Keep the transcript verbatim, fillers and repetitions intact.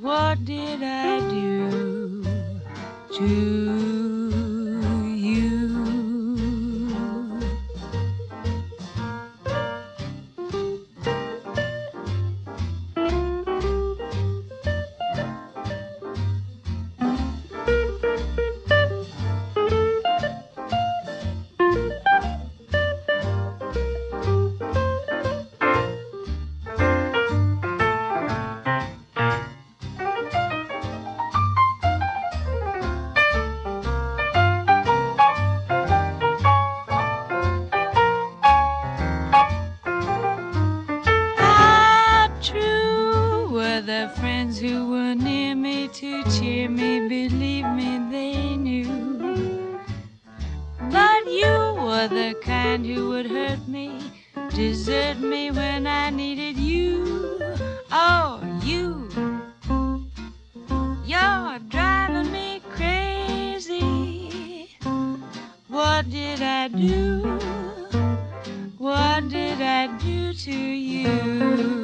What did I do to you? The friends who were near me to cheer me, believe me, they knew. But you were the kind who would hurt me, desert me when I needed you. Oh, you, you're driving me crazy. What did I do? What did I do to you?